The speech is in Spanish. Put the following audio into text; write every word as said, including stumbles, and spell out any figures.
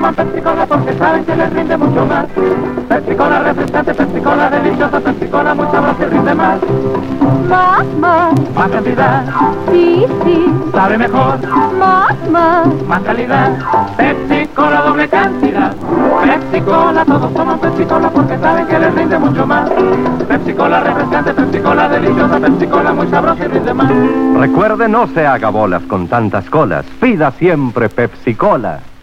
toman Pepsi Cola porque saben que les rinde mucho más. Pepsi Cola refrescante, Pepsi Cola deliciosa, Pepsi Cola muy sabrosa y rinde más. Más, más. Más cantidad, Sí, sí. sabe mejor, Más, más. más calidad. Pepsi Cola doble cantidad. Pepsi Cola, todos toman Pepsi Cola porque saben que les rinde mucho más. Pepsi Cola refrescante, Pepsi Cola deliciosa, Pepsi Cola muy sabrosa y rinde más. Recuerde, no se haga bolas con tantas colas. Pida siempre Pepsi Cola.